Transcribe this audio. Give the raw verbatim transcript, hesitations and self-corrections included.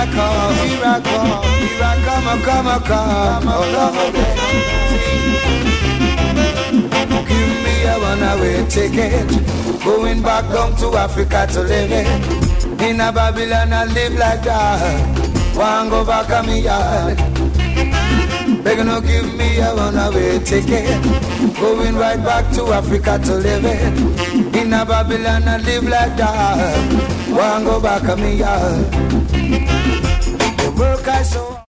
I come, here I come, here I come, I come, I come, oh Lord. Give me a one-way ticket, going back down to Africa to live it. In a Babylon I live like that, want go back on me yard. Begging no give me a one-way ticket, going right back to Africa to live it. In a Babylon I live like that, want go back on me yard. The work I saw.